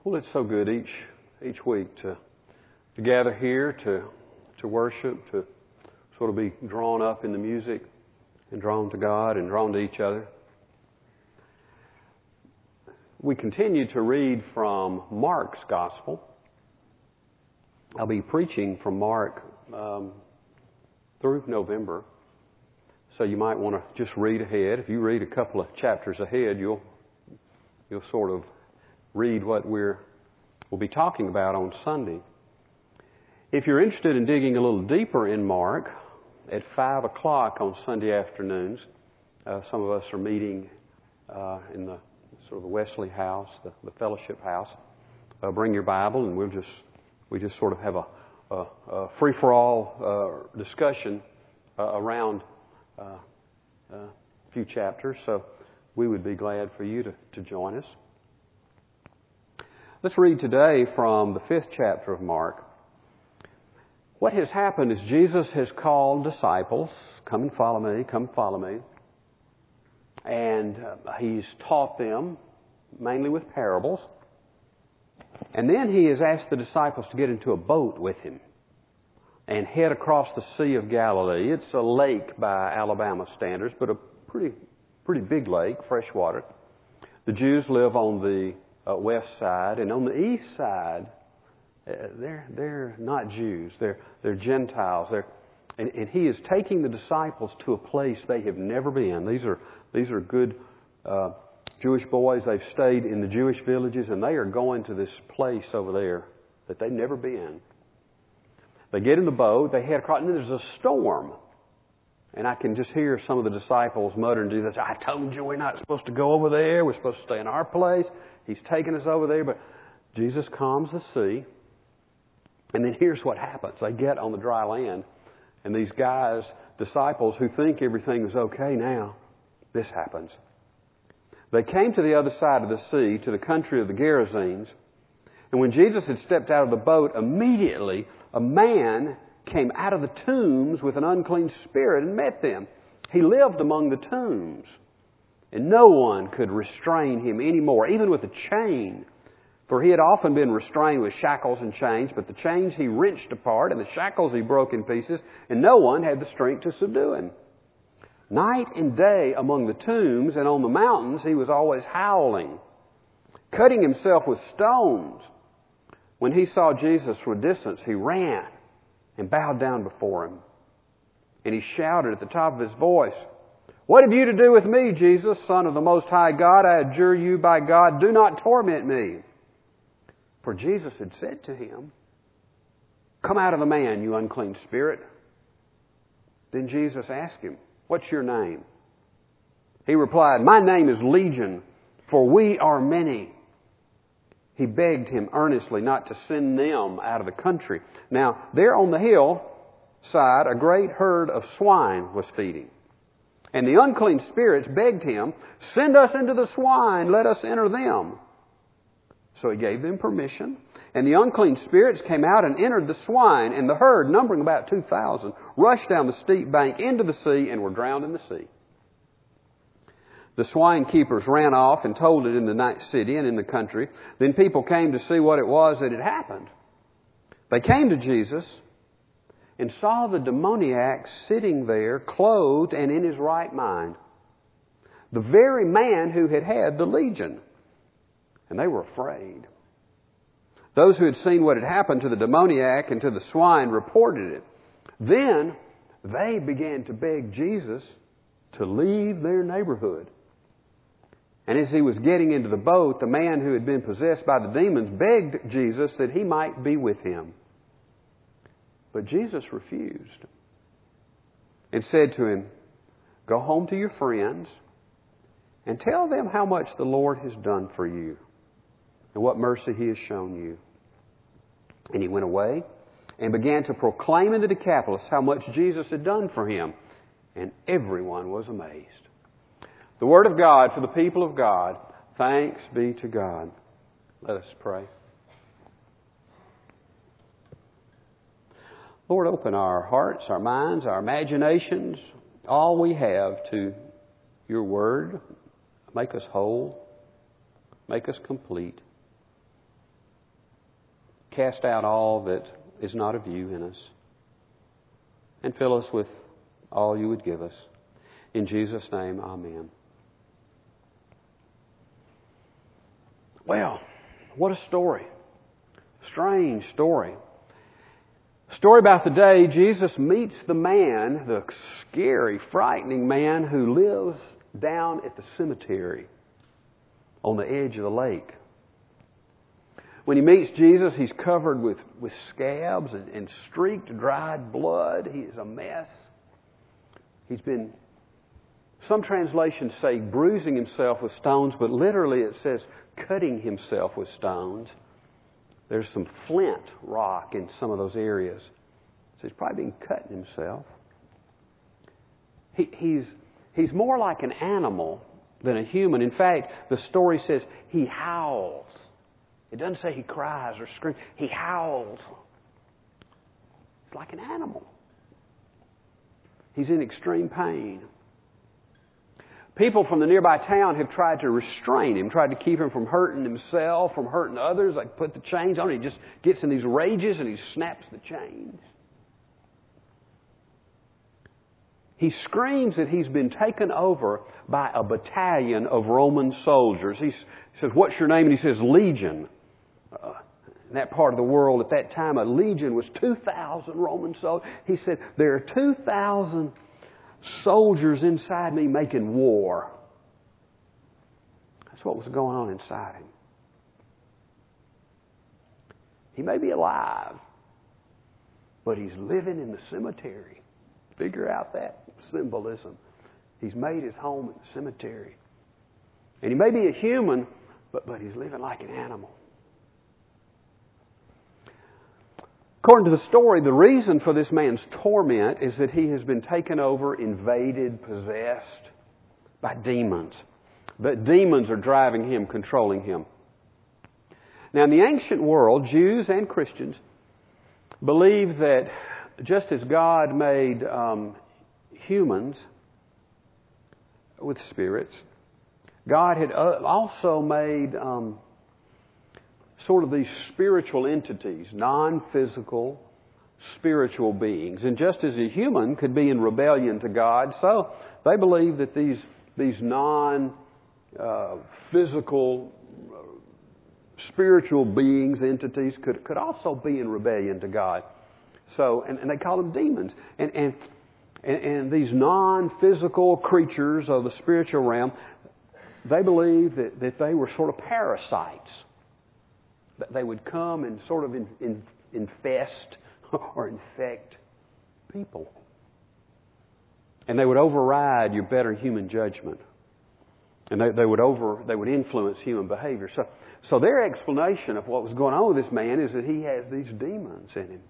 Well, it's so good each week to gather here to worship, to sort of be drawn up in the music and drawn to God and drawn to each other. We continue to read from Mark's Gospel. I'll be preaching from Mark through November, so you might want to just read ahead. If you read a couple of chapters ahead, you'll sort of read what we'll be talking about on Sunday. If you're interested in digging a little deeper in Mark, at 5 o'clock on Sunday afternoons, some of us are meeting in the sort of the Wesley House, the Fellowship House. Bring your Bible, and we just sort of have a free-for-all discussion around a few chapters. So we would be glad for you to join us. Let's read today from the 5th chapter of Mark. What has happened is Jesus has called disciples, come and follow me, come follow me. And He's taught them, mainly with parables. And then He has asked the disciples to get into a boat with Him and head across the Sea of Galilee. It's a lake by Alabama standards, but a pretty big lake, fresh water. The Jews live on the west side, and on the east side, they're not Jews. They're Gentiles. And He is taking the disciples to a place they have never been. These are good Jewish boys. They've stayed in the Jewish villages, and they are going to this place over there that they've never been. They get in the boat, they head across, and then there's a storm. And I can just hear some of the disciples muttering to this, I told you we're not supposed to go over there. We're supposed to stay in our place. He's taking us over there. But Jesus calms the sea. And then here's what happens. They get on the dry land. And these guys, disciples who think everything is okay now, this happens. They came to the other side of the sea, to the country of the Gerasenes. And when Jesus had stepped out of the boat, immediately a man came out of the tombs with an unclean spirit and met them. He lived among the tombs, and no one could restrain him anymore, even with a chain. For he had often been restrained with shackles and chains, but the chains he wrenched apart, and the shackles he broke in pieces, and no one had the strength to subdue him. Night and day among the tombs and on the mountains he was always howling, cutting himself with stones. When he saw Jesus from a distance, he ran and bowed down before Him. And he shouted at the top of his voice, What have you to do with me, Jesus, Son of the Most High God? I adjure you by God, do not torment me. For Jesus had said to him, Come out of the man, you unclean spirit. Then Jesus asked him, What's your name? He replied, My name is Legion, for we are many. He begged him earnestly not to send them out of the country. Now, there on the hillside, a great herd of swine was feeding. And the unclean spirits begged him, Send us into the swine, let us enter them. So he gave them permission. And the unclean spirits came out and entered the swine, and the herd, numbering about 2,000, rushed down the steep bank into the sea and were drowned in the sea. The swine keepers ran off and told it in the city and in the country. Then people came to see what it was that had happened. They came to Jesus and saw the demoniac sitting there, clothed and in his right mind, the very man who had had the legion. And they were afraid. Those who had seen what had happened to the demoniac and to the swine reported it. Then they began to beg Jesus to leave their neighborhood. And as he was getting into the boat, the man who had been possessed by the demons begged Jesus that he might be with him. But Jesus refused and said to him, Go home to your friends and tell them how much the Lord has done for you and what mercy He has shown you. And he went away and began to proclaim in the Decapolis how much Jesus had done for him. And everyone was amazed. The Word of God for the people of God. Thanks be to God. Let us pray. Lord, open our hearts, our minds, our imaginations, all we have to Your Word. Make us whole. Make us complete. Cast out all that is not of you in us. And fill us with all you would give us. In Jesus' name, amen. Well, what a story. Strange story. Story about the day Jesus meets the man, the scary, frightening man who lives down at the cemetery on the edge of the lake. When he meets Jesus, he's covered with scabs and streaked, dried blood. He is a mess. He's been, some translations say bruising himself with stones, but literally it says cutting himself with stones. There's some flint rock in some of those areas. So he's probably been cutting himself. He's more like an animal than a human. In fact, the story says he howls. It doesn't say he cries or screams. He howls. It's like an animal. He's in extreme pain. People from the nearby town have tried to restrain him, tried to keep him from hurting himself, from hurting others. Like put the chains on him. He just gets in these rages and he snaps the chains. He screams that he's been taken over by a battalion of Roman soldiers. He says, "What's your name?" And he says, "Legion." In that part of the world at that time, a legion was 2,000 Roman soldiers. He said, "There are 2,000 soldiers inside me making war." That's what was going on inside him. He may be alive, but he's living in the cemetery. Figure out that symbolism. He's made his home in the cemetery. And he may be a human, but he's living like an animal. According to the story, the reason for this man's torment is that he has been taken over, invaded, possessed by demons. That demons are driving him, controlling him. Now, in the ancient world, Jews and Christians believed that just as God made humans with spirits, God had also made sort of these spiritual entities, non-physical spiritual beings. And just as a human could be in rebellion to God, so they believe that these non-physical spiritual beings, entities, could also be in rebellion to God. So, and they call them demons. And these non-physical creatures of the spiritual realm, they believe that they were sort of parasites. That they would come and sort of infest or infect people. And they would override your better human judgment. And they would influence human behavior. So their explanation of what was going on with this man is that he has these demons in him.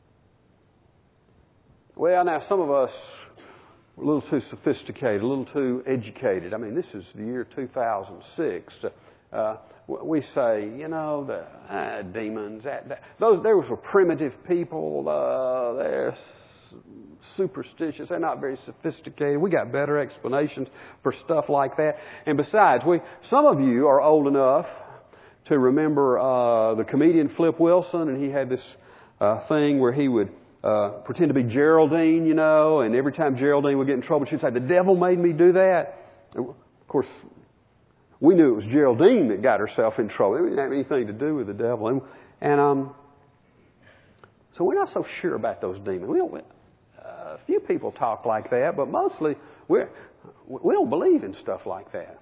Well, now some of us are a little too sophisticated, a little too educated. I mean, this is the year 2006. We say, the demons. Those were primitive people. They're superstitious. They're not very sophisticated. We got better explanations for stuff like that. And besides, some of you are old enough to remember the comedian Flip Wilson, and he had this thing where he would pretend to be Geraldine, and every time Geraldine would get in trouble, she'd say, "The devil made me do that." Of course, we knew it was Geraldine that got herself in trouble. It didn't have anything to do with the devil. And so we're not so sure about those demons. A few people talk like that, but mostly we don't believe in stuff like that.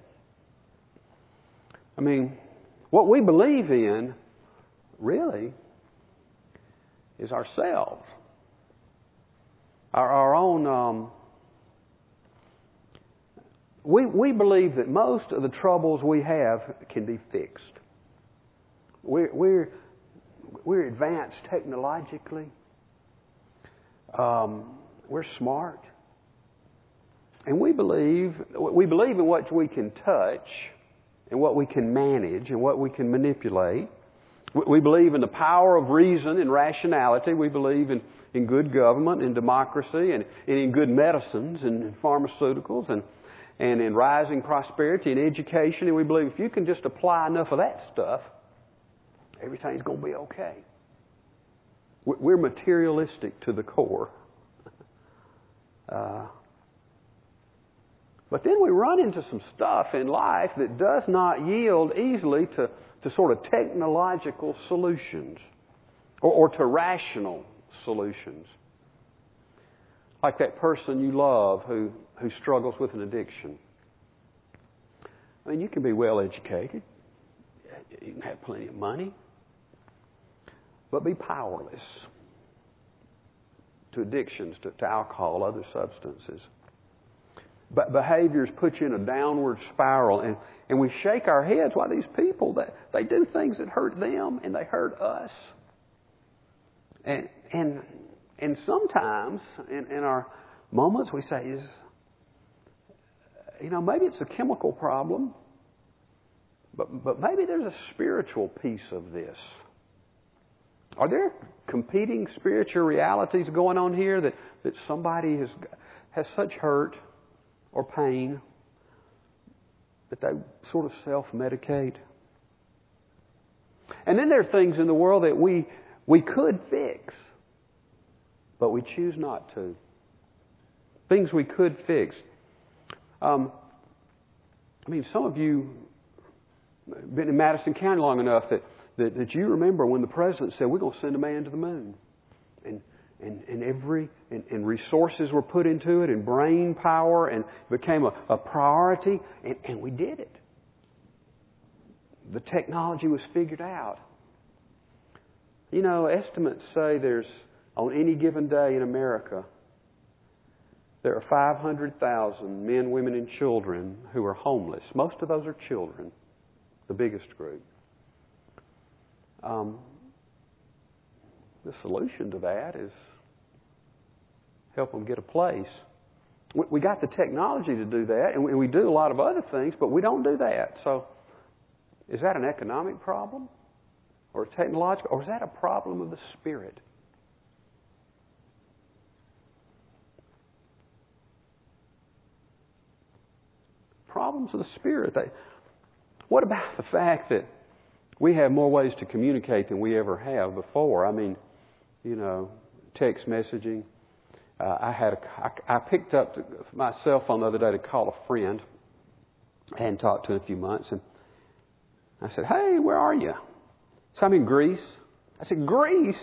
I mean, what we believe in really is ourselves. Our own... We believe that most of the troubles we have can be fixed. We're advanced technologically. We're smart. And we believe in what we can touch and what we can manage and what we can manipulate. We believe in the power of reason and rationality. We believe in good government and democracy and in good medicines and pharmaceuticals and in rising prosperity and education. And we believe if you can just apply enough of that stuff, everything's going to be okay. We're materialistic to the core. But then we run into some stuff in life that does not yield easily to sort of technological solutions or to rational solutions. Like that person you love who struggles with an addiction. I mean, you can be well educated. You can have plenty of money. But be powerless to addictions, to alcohol, other substances. But behaviors put you in a downward spiral, and we shake our heads why these people, they do things that hurt them and they hurt us. And sometimes in our moments we say, maybe it's a chemical problem, but maybe there's a spiritual piece of this. Are there competing spiritual realities going on here that somebody has such hurt or pain that they sort of self-medicate? And then there are things in the world that we could fix, but we choose not to. Things we could fix. Some of you have been in Madison County long enough that you remember when the president said, we're going to send a man to the moon. And resources were put into it, and brain power, and it became a priority, and we did it. The technology was figured out. Estimates say there's, on any given day in America, there are 500,000 men, women, and children who are homeless. Most of those are children, the biggest group. The solution to that is help them get a place. We got the technology to do that, and we do a lot of other things, but we don't do that. So is that an economic problem? Or a technological? Or is that a problem of the Spirit? Problems of the Spirit. What about the fact that we have more ways to communicate than we ever have before? I mean, text messaging. I picked up my cell phone the other day to call a friend I hadn't talked to in a few months, and I said, "Hey, where are you?" So I'm in Greece. I said, "Greece?"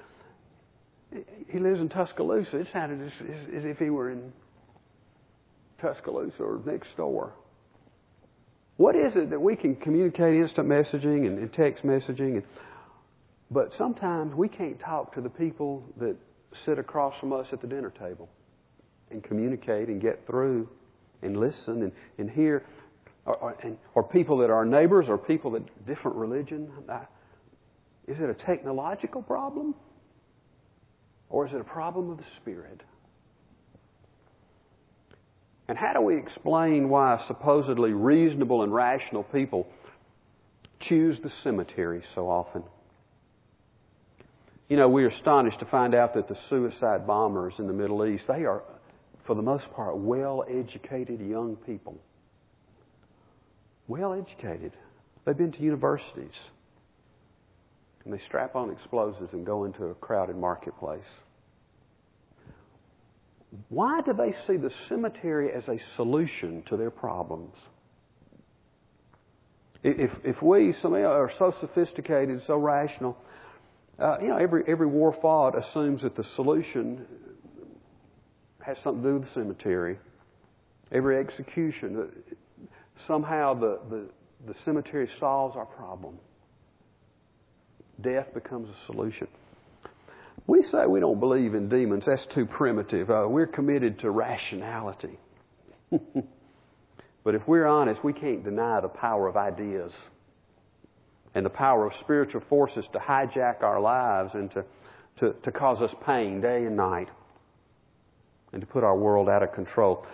He lives in Tuscaloosa. It sounded as if he were in Tuscaloosa or next door. What is it that we can communicate instant messaging and text messaging, but sometimes we can't talk to the people that sit across from us at the dinner table and communicate and get through and listen and hear, or people that are neighbors or people that different religion. Is it a technological problem, or is it a problem of the Spirit? And how do we explain why supposedly reasonable and rational people choose the cemetery so often? We're astonished to find out that the suicide bombers in the Middle East, they are, for the most part, well-educated young people. Well-educated. They've been to universities. And they strap on explosives and go into a crowded marketplace. Why do they see the cemetery as a solution to their problems? If we somehow are so sophisticated, so rational, every war fought assumes that the solution has something to do with the cemetery. Every execution, somehow the cemetery solves our problem. Death becomes a solution. We say we don't believe in demons. That's too primitive. We're committed to rationality. But if we're honest, we can't deny the power of ideas and the power of spiritual forces to hijack our lives and to cause us pain day and night and to put our world out of control.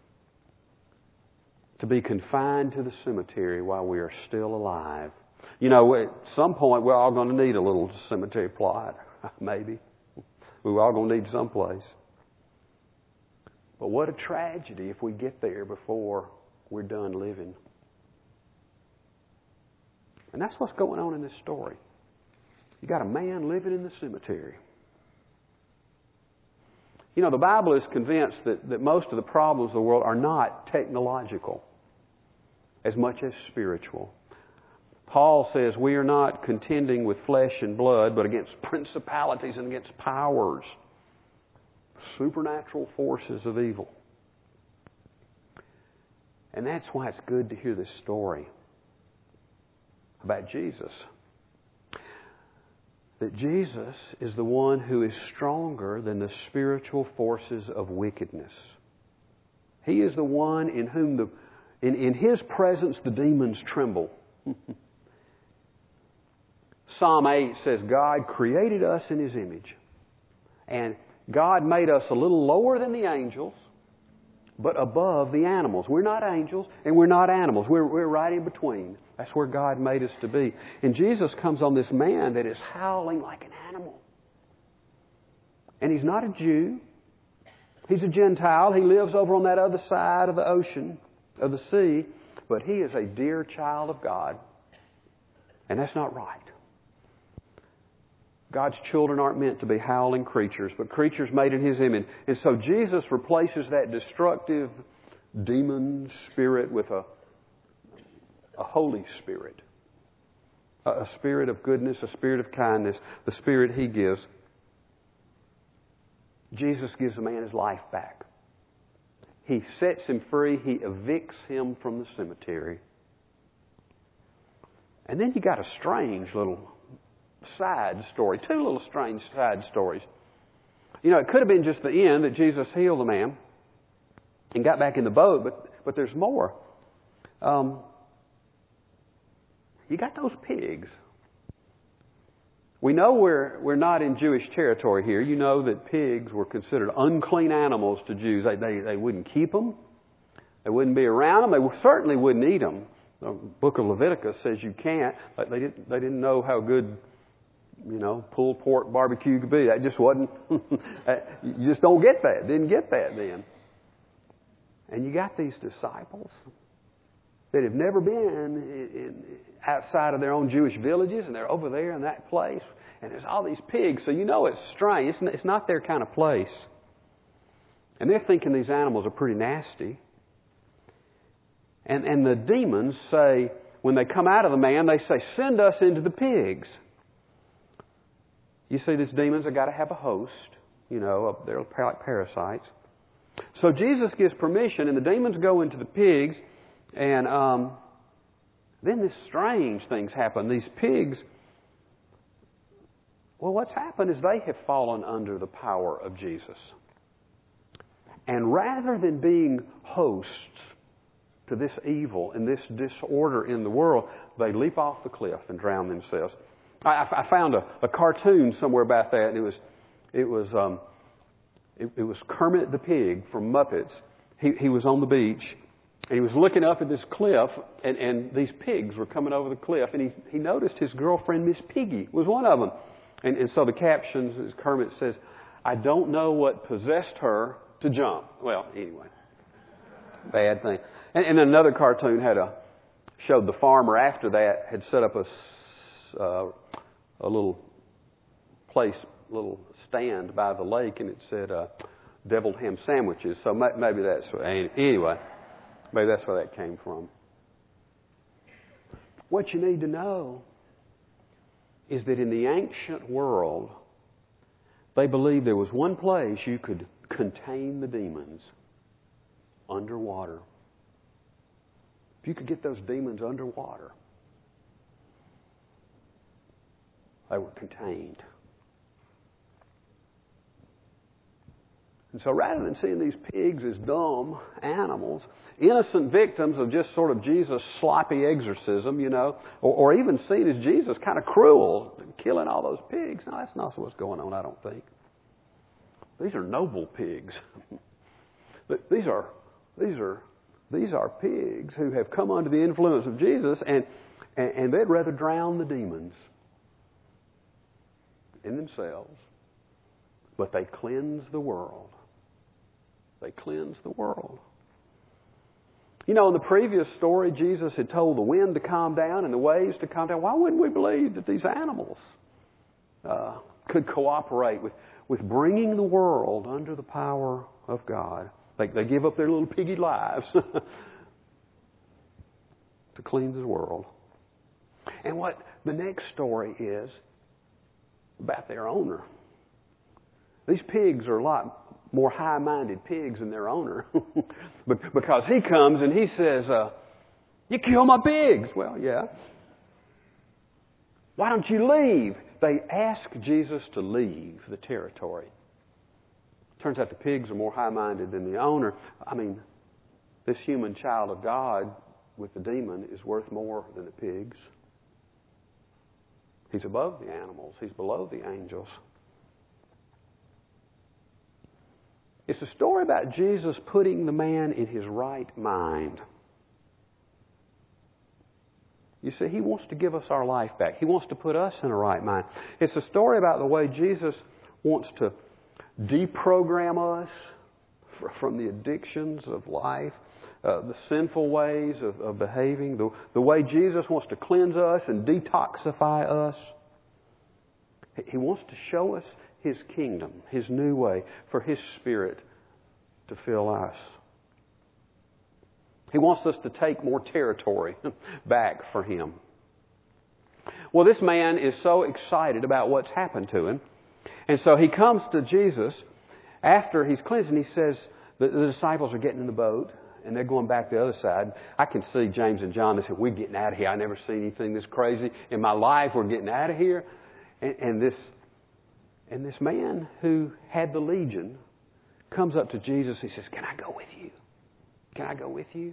To be confined to the cemetery while we are still alive. At some point we're all going to need a little cemetery plot. Maybe. We're all going to need someplace. But what a tragedy if we get there before we're done living. And that's what's going on in this story. You got a man living in the cemetery. You know, the Bible is convinced that most of the problems of the world are not technological as much as spiritual. Paul says we are not contending with flesh and blood, but against principalities and against powers, supernatural forces of evil. And that's why it's good to hear this story about Jesus. That Jesus is the one who is stronger than the spiritual forces of wickedness. He is the one in whom in His presence the demons tremble. Psalm 8 says God created us in His image. And God made us a little lower than the angels, but above the animals. We're not angels and we're not animals. We're right in between. That's where God made us to be. And Jesus comes on this man that is howling like an animal. And he's not a Jew. He's a Gentile. He lives over on that other side of the ocean, of the sea. But he is a dear child of God. And that's not right. God's children aren't meant to be howling creatures, but creatures made in His image. And so Jesus replaces that destructive demon spirit with a Holy Spirit. A spirit of goodness, a spirit of kindness, the spirit He gives. Jesus gives the man his life back. He sets him free. He evicts him from the cemetery. And then you got a strange little side story. Two little strange side stories. You know, it could have been just the end that Jesus healed the man and got back in the boat, but there's more. You got those pigs. We know we're not in Jewish territory here. You know that pigs were considered unclean animals to Jews. They wouldn't keep them. They wouldn't be around them. They certainly wouldn't eat them. The book of Leviticus says you can't. They didn't know how good, pulled pork barbecue could be. That just wasn't. You just don't get that. Didn't get that then. And you got these disciples that have never been outside of their own Jewish villages, and they're over there in that place, and there's all these pigs. So you know it's strange. It's not their kind of place. And they're thinking these animals are pretty nasty. And the demons say, when they come out of the man, they say, send us into the pigs. You see, these demons have got to have a host. They're like parasites. So Jesus gives permission, and the demons go into the pigs, and then this strange things happen. These pigs, well, what's happened is they have fallen under the power of Jesus. And rather than being hosts to this evil and this disorder in the world, they leap off the cliff and drown themselves. I found a cartoon somewhere about that, and it was Kermit the Pig from Muppets. He was on the beach, and he was looking up at this cliff, and these pigs were coming over the cliff, and he noticed his girlfriend, Miss Piggy, was one of them. And so the captions, as Kermit says, I don't know what possessed her to jump. Well, anyway, bad thing. And another cartoon showed the farmer after that had set up a little place, little stand by the lake, and it said deviled ham sandwiches. So maybe that's anyway. Maybe that's where that came from. What you need to know is that in the ancient world, they believed there was one place you could contain the demons: underwater. If you could get those demons underwater, they were contained. And so rather than seeing these pigs as dumb animals, innocent victims of just sort of Jesus' sloppy exorcism, or even seen as Jesus kind of cruel, killing all those pigs. No, that's not what's going on, I don't think. These are noble pigs. These are pigs who have come under the influence of Jesus, and they'd rather drown the demons in themselves, but they cleanse the world. They cleanse the world. In the previous story, Jesus had told the wind to calm down and the waves to calm down. Why wouldn't we believe that these animals could cooperate with bringing the world under the power of God. They give up their little piggy lives to cleanse the world. And what the next story is about their owner. These pigs are a lot more high-minded pigs than their owner. Because he comes and he says, you kill my pigs. Well, yeah. Why don't you leave? They ask Jesus to leave the territory. Turns out the pigs are more high-minded than the owner. I mean, this human child of God with the demon is worth more than the pigs. He's above the animals. He's below the angels. It's a story about Jesus putting the man in his right mind. You see, He wants to give us our life back. He wants to put us in a right mind. It's a story about the way Jesus wants to deprogram us from the addictions of life, the sinful ways of behaving, the way Jesus wants to cleanse us and detoxify us. He wants to show us His kingdom, His new way, for His Spirit to fill us. He wants us to take more territory back for Him. Well, this man is so excited about what's happened to him. And so he comes to Jesus after he's cleansed and he says, the disciples are getting in the boat and they're going back the other side. I can see James and John, they said, we're getting out of here. I never seen anything this crazy in my life. We're getting out of here. And this man who had the legion comes up to Jesus. He says, can I go with you? Can I go with you?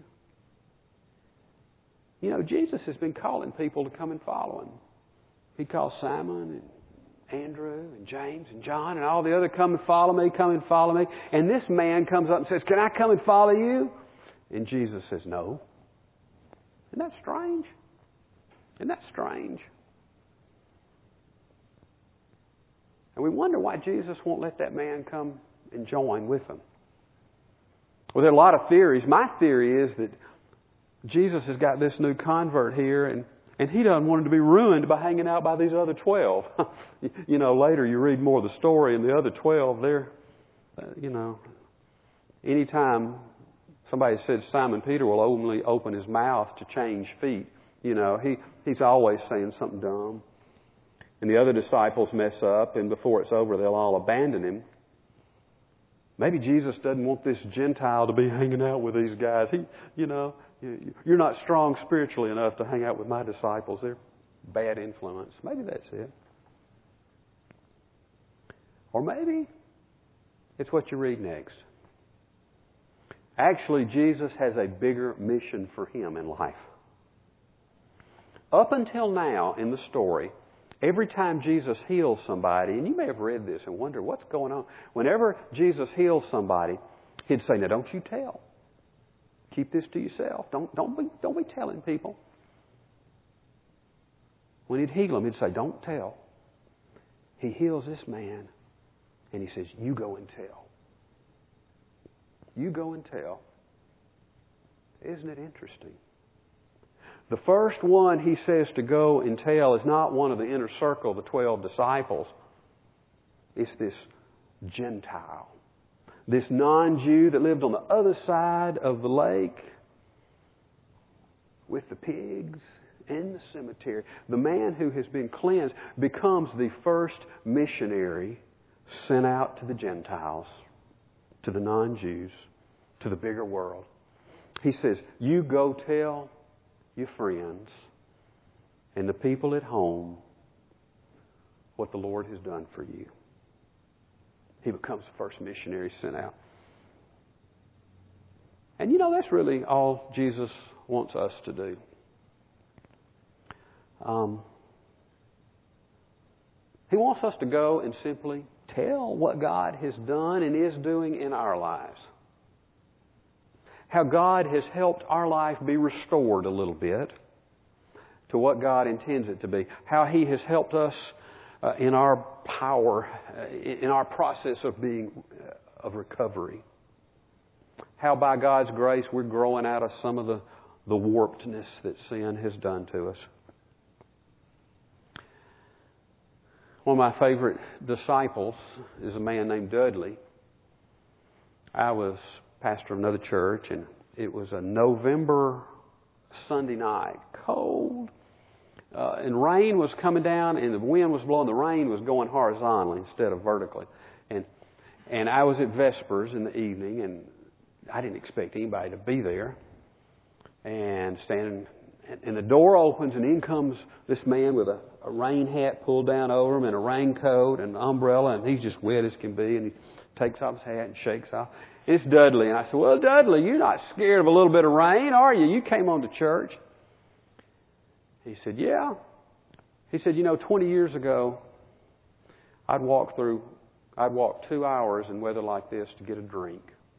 You know, Jesus has been calling people to come and follow Him. He calls Simon and Andrew and James and John and all the other, come and follow me, come and follow me. And this man comes up and says, can I come and follow you? And Jesus says, no. Isn't that strange? Isn't that strange? And we wonder why Jesus won't let that man come and join with them. Well, there are a lot of theories. My theory is that Jesus has got this new convert here, and he doesn't want him to be ruined by hanging out by these other 12. You know, later you read more of the story, and the other 12, they're, anytime somebody said Simon Peter will only open his mouth to change feet, he's always saying something dumb. And the other disciples mess up, and before it's over, they'll all abandon him. Maybe Jesus doesn't want this Gentile to be hanging out with these guys. You're not strong spiritually enough to hang out with my disciples. They're bad influence. Maybe that's it. Or maybe it's what you read next. Actually, Jesus has a bigger mission for him in life. Up until now in the story, every time Jesus heals somebody, and you may have read this and wondered what's going on. Whenever Jesus heals somebody, He'd say, now don't you tell. Keep this to yourself. Don't be telling people. When He'd heal them, He'd say, don't tell. He heals this man, and He says, you go and tell. You go and tell. Isn't it interesting? The first one He says to go and tell is not one of the inner circle, the 12 disciples. It's this Gentile. This non-Jew that lived on the other side of the lake with the pigs in the cemetery. The man who has been cleansed becomes the first missionary sent out to the Gentiles, to the non-Jews, to the bigger world. He says, you go tell your friends and the people at home what the Lord has done for you. He becomes the first missionary sent out. And that's really all Jesus wants us to do. He wants us to go and simply tell what God has done and is doing in our lives. How God has helped our life be restored a little bit to what God intends it to be. How He has helped us in our power, in our process of recovery. How by God's grace we're growing out of some of the warpedness that sin has done to us. One of my favorite disciples is a man named Dudley. I was pastor of another church, and it was a November Sunday night, cold, and rain was coming down, and the wind was blowing. The rain was going horizontally instead of vertically. And I was at Vespers in the evening, and I didn't expect anybody to be there. And standing, and the door opens, and in comes this man with a rain hat pulled down over him, and a raincoat and an umbrella, and he's just wet as can be. And he takes off his hat and shakes off. It's Dudley. And I said, "Well, Dudley, you're not scared of a little bit of rain, are you? You came on to church." He said, "Yeah." He said, 20 years ago, I'd walk 2 hours in weather like this to get a drink.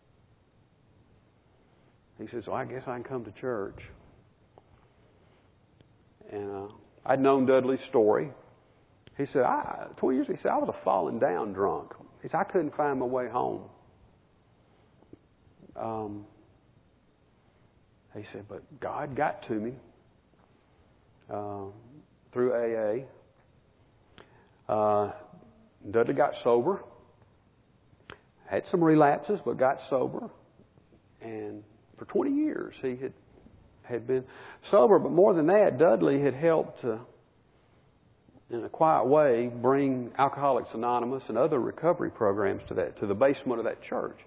He said, "So I guess I can come to church." And I'd known Dudley's story. He said, 20 years ago, he said, I was a falling down drunk. He said, I couldn't find my way home. He said, but God got to me through AA. Dudley got sober. Had some relapses, but got sober. And for 20 years, he had been sober. But more than that, Dudley had helped in a quiet way bring Alcoholics Anonymous and other recovery programs to the basement of that church.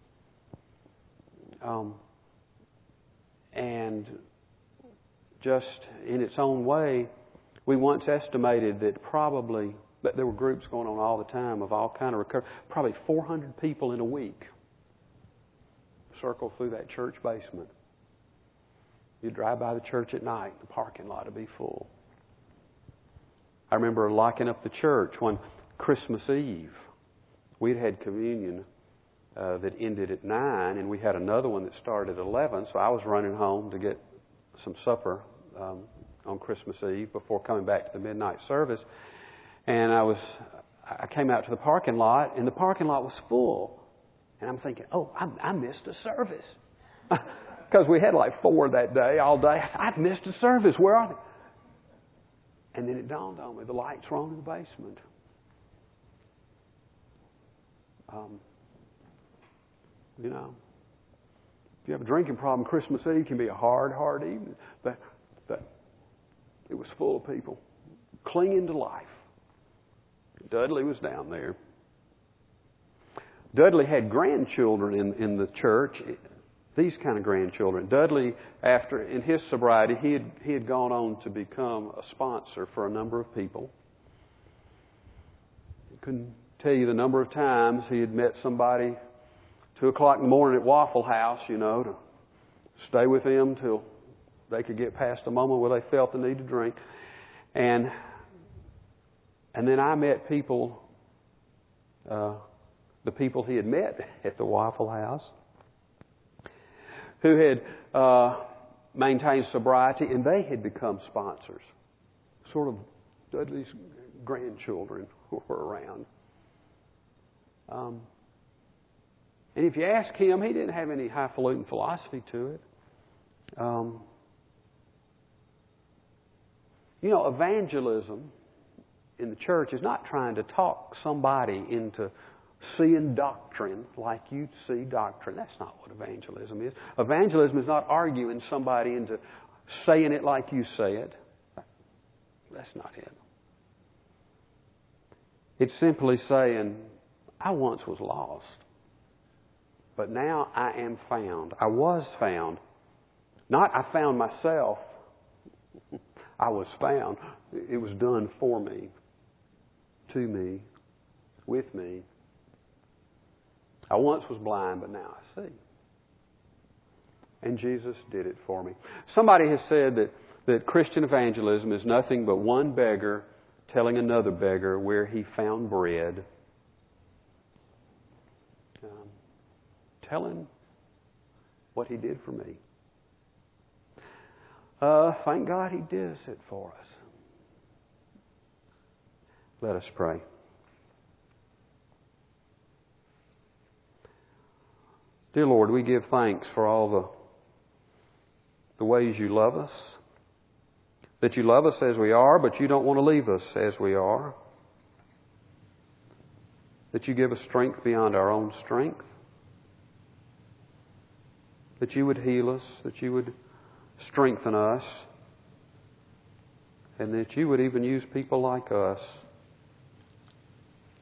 And just in its own way, we once estimated that there were groups going on all the time of all kind of recovery. Probably 400 people in a week circle through that church basement. You drive by the church at night, the parking lot would be full. I remember locking up the church one Christmas Eve. We'd had communion that ended at 9, and we had another one that started at 11, so I was running home to get some supper on Christmas Eve before coming back to the midnight service. And I came out to the parking lot, and the parking lot was full. And I'm thinking, I missed a service. Because we had like 4 that day, all day. I said, I've missed a service. Where are they? And then it dawned on me, the lights were on in the basement. If you have a drinking problem, Christmas Eve can be a hard evening. But it was full of people clinging to life. Dudley was down there. Dudley had grandchildren in the church, these kind of grandchildren. Dudley, in his sobriety, he had gone on to become a sponsor for a number of people. I couldn't tell you the number of times he had met somebody 2 o'clock in the morning at Waffle House, to stay with them till they could get past the moment where they felt the need to drink. And then I met people, the people he had met at the Waffle House, who had maintained sobriety, and they had become sponsors. Sort of Dudley's grandchildren were around. And if you ask him, he didn't have any highfalutin philosophy to it. Evangelism in the church is not trying to talk somebody into seeing doctrine like you see doctrine. That's not what evangelism is. Evangelism is not arguing somebody into saying it like you say it. That's not it. It's simply saying, I once was lost, but now I am found. I was found. Not I found myself. I was found. It was done for me, to me, with me. I once was blind, but now I see. And Jesus did it for me. Somebody has said that Christian evangelism is nothing but one beggar telling another beggar where he found bread. Telling what he did for me. Thank God he did it for us. Let us pray. Dear Lord, we give thanks for all the ways you love us. That you love us as we are, but you don't want to leave us as we are. that You give us strength beyond our own strength, that You would heal us, that You would strengthen us, and that You would even use people like us